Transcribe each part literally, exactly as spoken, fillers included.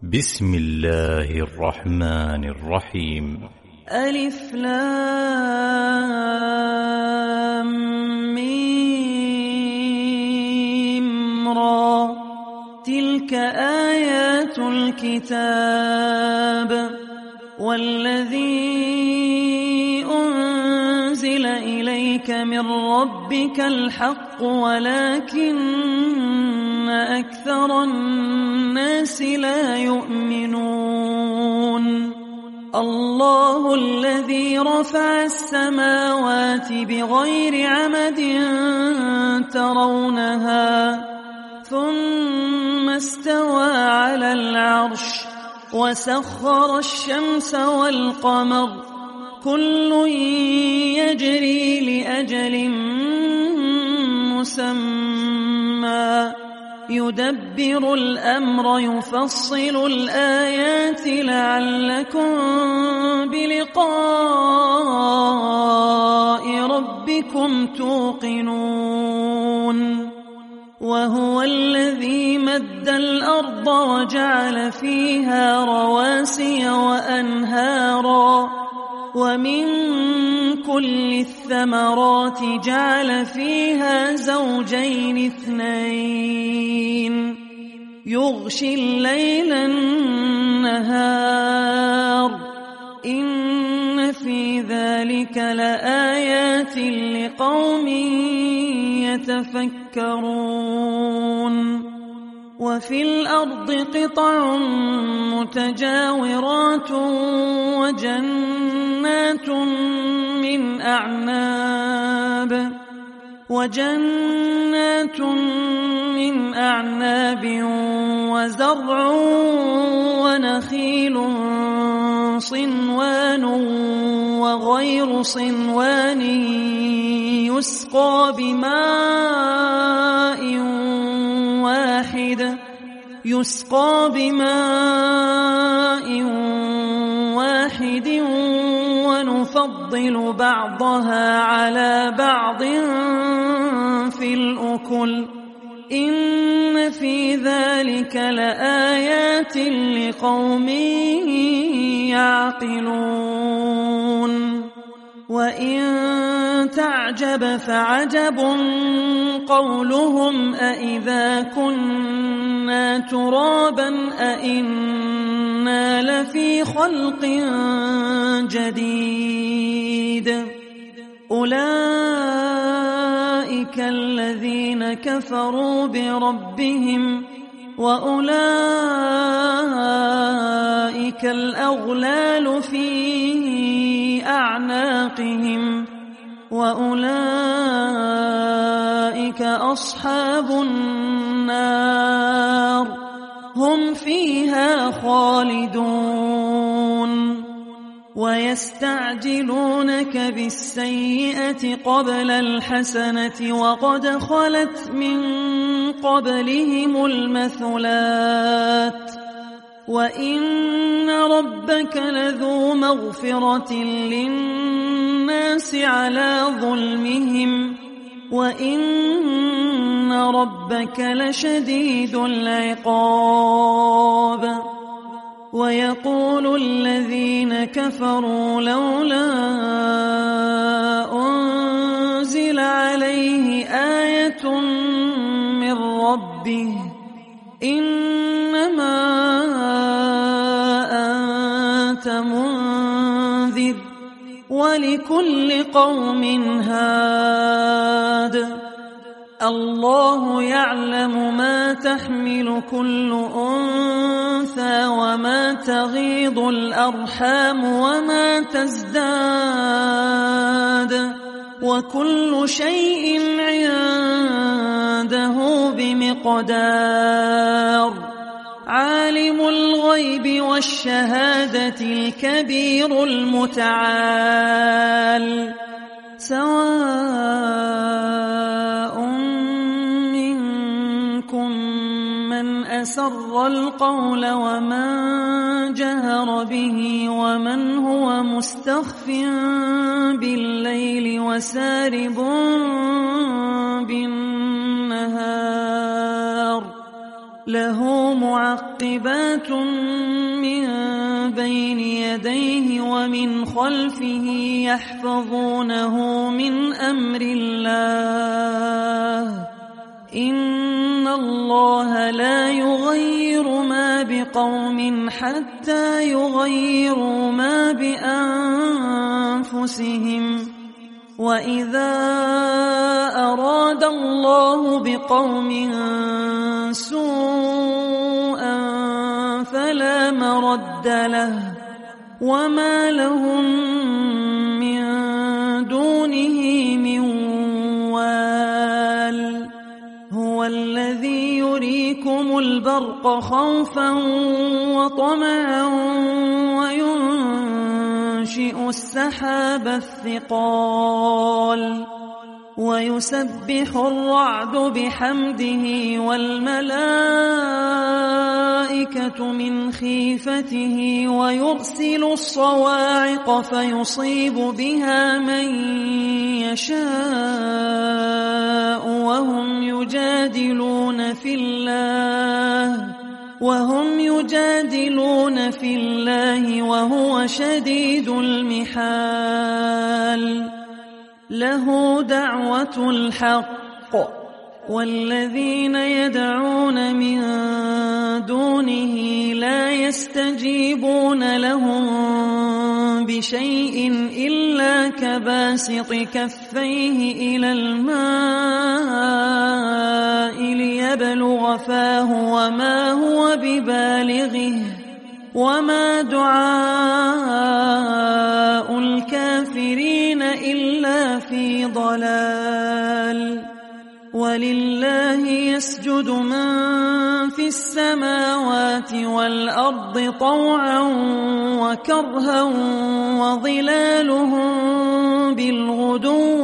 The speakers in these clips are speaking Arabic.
بسم الله الرحمن الرحيم. ألف لام ميم را. تلك آيات الكتاب والذي أنزل إليك من ربك الحق ولكن أكثر الناس لا يؤمنون. الله الذي رفع السماوات بغير عمد ترونها ثم استوى على العرش وسخر الشمس والقمر كل يجري لأجل مسمى يدبر الأمر يفصل الآيات لعلكم بلقاء ربكم توقنون. وهو الذي مد الأرض وجعل فيها رواسي وأنهارا ومن كل الثمرات جعل فيها زوجين اثنين يغشي الليل النهار إن في ذلك لآيات لقوم يتفكرون. وفي الأرض قطع متجاورات وجنات من أعناب وجنات من أعناب وزرع ونخيل صنوان وغير صنوان يسقى بماء واحد يسقى بماء واحد ونفضل بعضها على بعض في الأكل إن في ذلك لآيات لقوم يعقلون. وإن تعجب فعجب قولهم أإذا كنا ترابا أإنا لفي خلق جديد. أولئك الذين كفروا بربهم وأولئك الأغلال في أعناقهم وأولئك أصحاب النار هم فيها خالدون. ويستعجلونك بالسيئة قبل الحسنة وقد خلت من قبلهم المثلات وإن ربك لذو مغفرة للناس على ظلمهم وإن ربك لشديد العقاب. ويقول الذين كفروا لولا أنزل عليه آية من ربه إنما أنت منذر ولكل قوم هاد. الله يعلم ما تحمل كل أنثى وما تغيض الأرحام وما تزداد وكل شيء عنده بمقدار. عالم الغيب والشهادة الكبير المتعال. سواء منكم من أسر القول ومن جهر به ومن هو مستخف بالليل وسارب بالنهار له معقبات من بين يديه ومن خلفه يحفظونه من أمر الله إن الله لا يغير ما بقوم حتى يغيروا ما بأنفسهم وإذا أراد الله بقوم سوءا فلا مرد له وما لهم من دونه من وال هو الذي يريكم البرق خوفا وطمعا وينشئ السحاب الثقال ويسبح الرعد بحمده والملائكة من خيفته ويرسل الصواعق فيصيب بها من يشاء وهم يجادلون في الله وهم يجادلون في الله وهو شديد المحال له دعوة الحق والذين يدعون من دونه لا يستجيبون لهم بشيء إلا كباسط كفيه إلى الماء ليبلغ فاه وما هو ببالغه وما دعاء الكافرين إلا في ضلال ولله يسجد من في السماوات والأرض طوعا وكرها وظلالهم بالغدو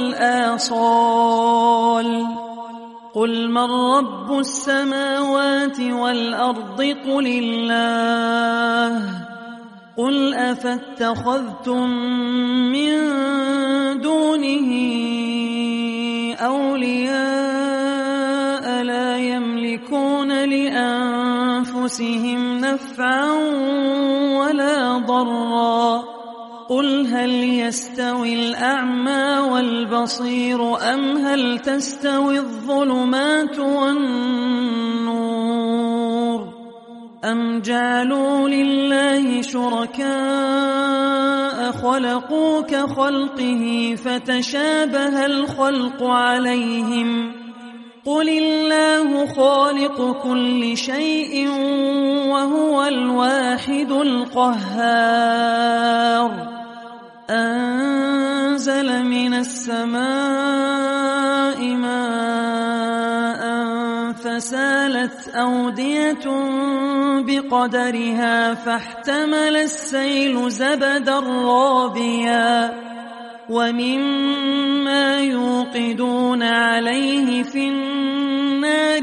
والآصال قل من رب السماوات والأرض قل الله قل أفاتخذتم من دونه أولياء لا يملكون لأنفسهم نفعا ولا ضرا قل هل يستوي الأعمى والبصير أم هل تستوي الظلمات والنور أم جعلوا لله شركاء خلقوا كخلقه فتشابه الخلق عليهم قل الله خالق كل شيء وهو الواحد القهار أنزل من السماء ماء فسالت أودية بقدرها فاحتمل السيل زبدا رابيا ومما يوقدون عليه في النار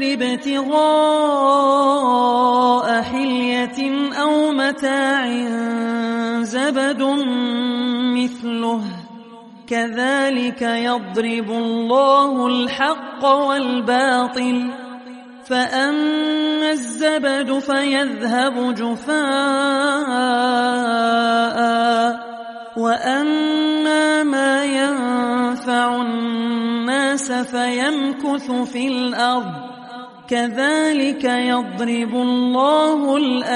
ابتغاء حلية أو متاع زبد مثله كذلك يضرب الله الحق والباطل فأما الزبد فيذهب جفاء وأما ما ينفع الناس فيمكث في الأرض كذلك يضرب الله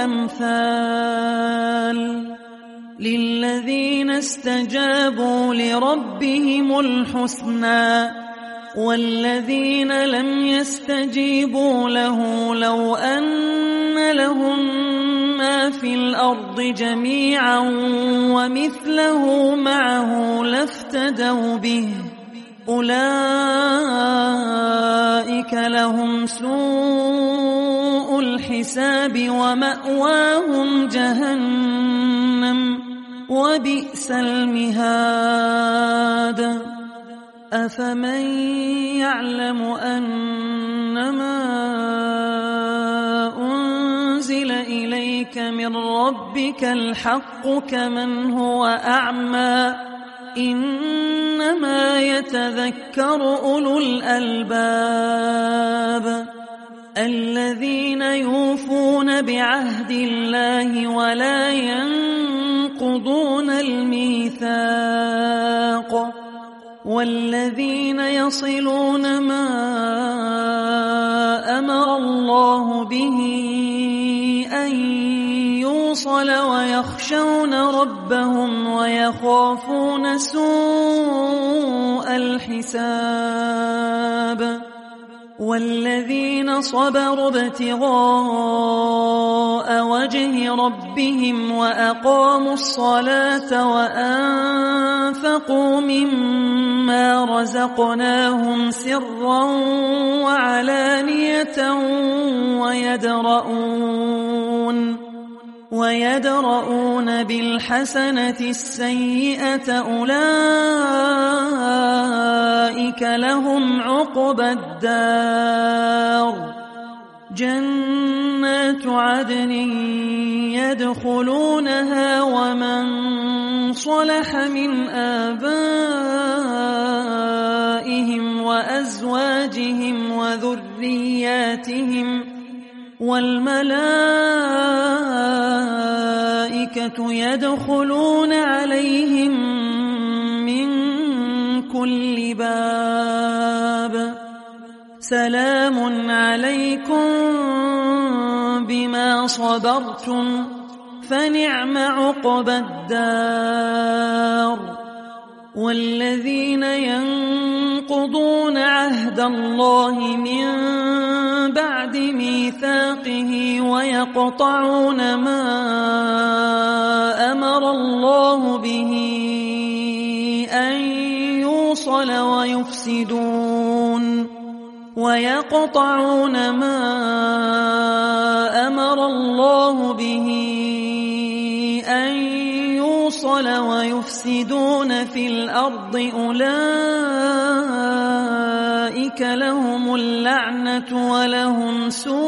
الأمثال للذين استجابوا لربهم الحسنى والذين لم يستجيبوا له لو أن لهم ما في الأرض جميعا ومثله معه لافتدوا به أولئك لهم سوء الحساب ومأواهم جهنم وبئس المهاد أفمن يعلم أنما أنزل إليك من ربك الحق كمن هو أعمى إنما يتذكر أولو الألباب الذين يوفون بعهد الله ولا ينقضون الميثاق والذين يصلون ما أمر الله به أن يوصل ويخشون ربهم ويخافون سوء الحساب والذين صبروا ابتغاء وجه ربهم وأقاموا الصلاة وأنفقوا مما رزقناهم سرا وعلانية ويدرؤون ويدرؤون بالحسنة السيئة أولئك لهم عقبى الدار جنات عدن يدخلونها ومن صلح من آبائهم وأزواجهم وذرياتهم والملائكة يدخلون عليهم من كل باب سلام عليكم بما صبرتم فنعم عقبى الدار والذين ينقضون عهد الله من بعد ميثاقه ويقطعون ما أمر الله به أن يوصل ويفسدون ويقطعون ما أمر الله به أن يوصل ويفسدون في الأرض أولئك لهم اللعنة ولهم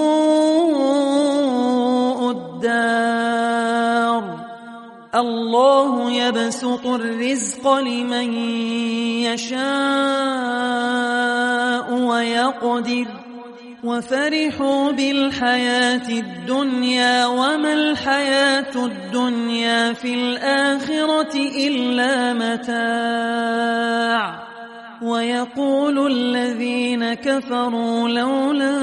سوء الدار الله يبسط الرزق لمن يشاء ويقدر وفرحوا بالحياة الدنيا وما الحياة الدنيا في الآخرة إلا متاع ويقول الذين كفروا لولا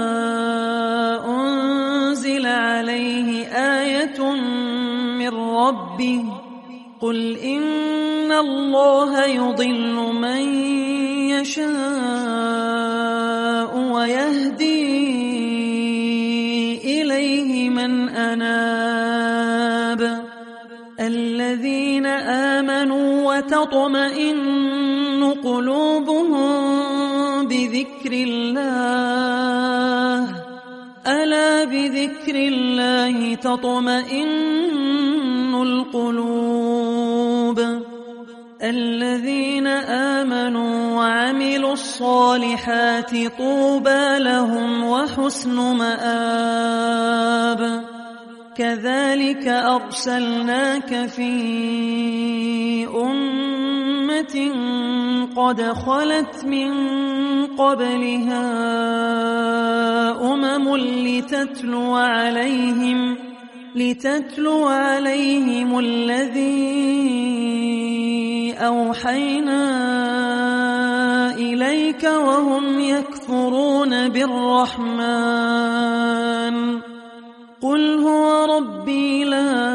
أنزل عليه آية من ربه قل إن الله يضل من يشاء ويهدي إليه من أناب الذين آمنوا وتطمئن قلوبهم بذكر الله ألا بذكر الله تطمئن القلوب الذين آمنوا وعملوا الصالحات طوبى لهم وحسن مآب كذلك أرسلناك في أمة قد خلت من قبلها أمم لتتلو عليهم لتتلو عليهم الذي أوحينا إليك وهم يكفرون بالرحمن قل هو ربي لا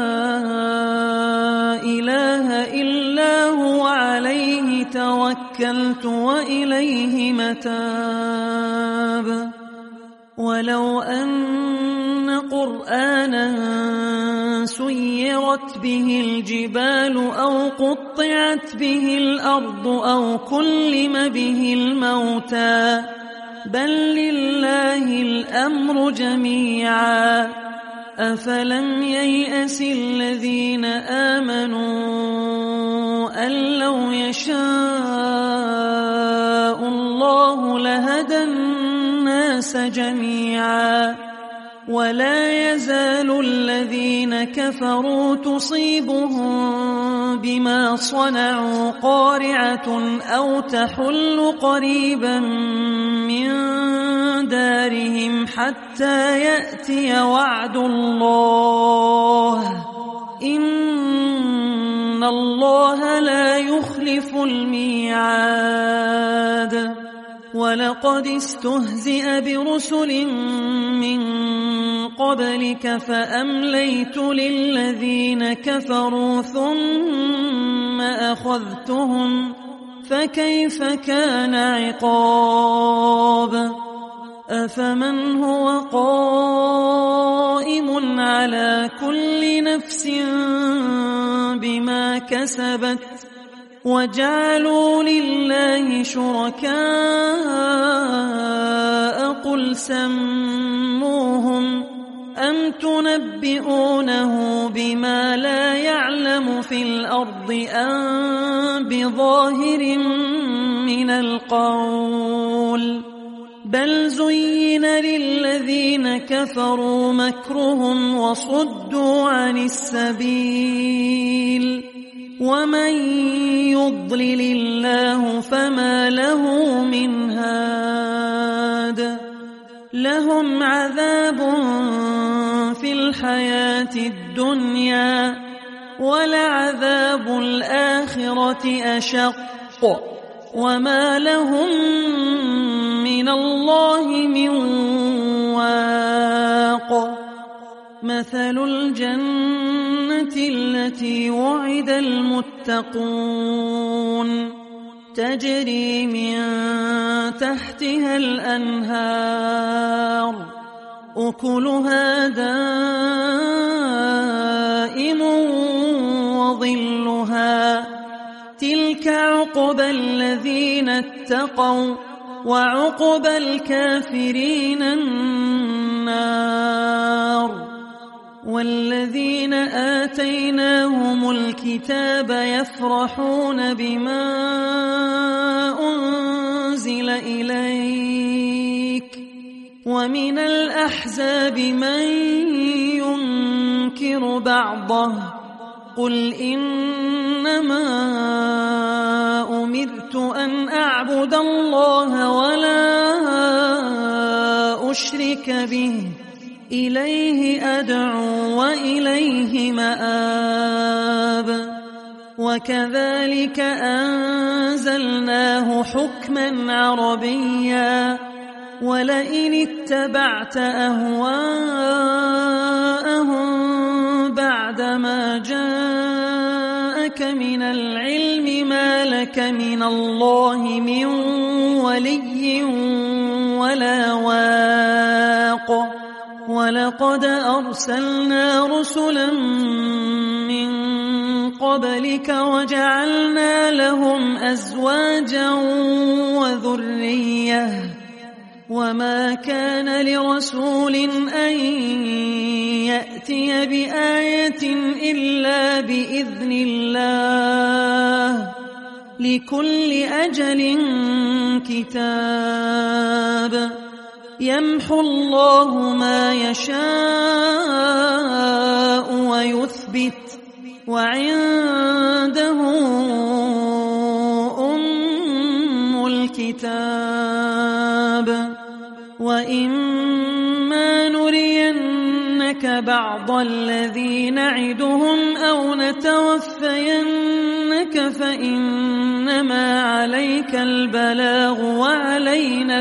إله إلا هو عليه توكلت وإليه متاب ولو أن قرآنا سيرت به الجبال أو قطعت به الأرض أو كلم به الموتى بل لله الأمر جميعا أفلم ييأس الذين آمنوا أن لو يشاء الله لهدى الناس جميعا ولا يزال الذين كفروا تصيبهم بما صنعوا قارعة أو تحل قريبا من دارهم حتى يأتي وعد الله إن الله لا يخلف الميعاد. ولقد استهزئ برسل من قبلك فأمليت للذين كفروا ثم أخذتهم فكيف كان عقاب. أفمن هو قائم على كل نفس بما كسبت وجعلوا لله شركاء قل سموهم أم تنبئونه بما لا يعلم في الأرض أم بظاهر من القول بل زين للذين كفروا مكرهم وصدوا عن السبيل ومن يضلل الله فما له من هاد. لهم عذاب في الحياة الدنيا ولعذاب الآخرة أشق وما لهم من الله من واق. مثل الجنة التي وعد المتقون تجري من تحتها الأنهار أكلها دائم وظلها تلك عقبى الذين اتقوا وعقبى الكافرين النار. والذين آتيناهم الكتاب يفرحون بما أنزل إليك ومن الأحزاب من ينكر بعضه قل إنما أمرت أن أعبد الله ولا أشرك به إليه أدعو وإليه مآب. وكذلك أنزلناه حكما عربيا ولئن اتبعت أهواءهم بعدما جاءك من العلم ما لك من الله من ولي ولا واق. ولقد أرسلنا رسلا من قبلك وجعلنا لهم أزواجا وذرية وما كان لرسول أن يأتي بآية إلا بإذن الله لكل أجل كتاب يمحو الله ما يشاء ويثبت وعنده أم الكتاب. وإما نرينك بعض الذي نعدهم أو نتوفينك فإنما عليك البلاغ وعلينا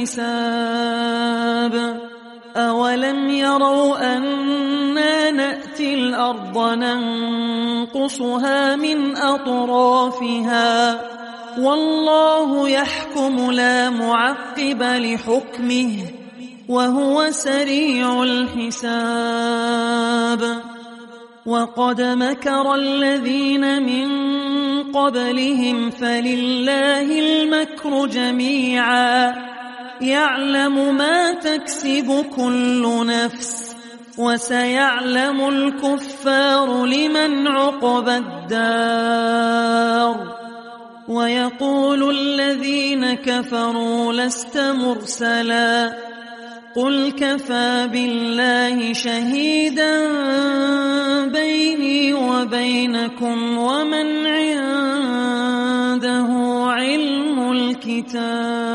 الحساب. أولم يروا أنا نأتي الأرض ننقصها من أطرافها والله يحكم لا معقب لحكمه وهو سريع الحساب. وقد مكر الذين من قبلهم فلله المكر جميعا يعلم ما تكسب كل نفس وسيعلم الكفار لمن عقبى الدار. ويقول الذين كفروا لست مرسلا قل كفى بالله شهيدا بيني وبينكم ومن عنده علم الكتاب.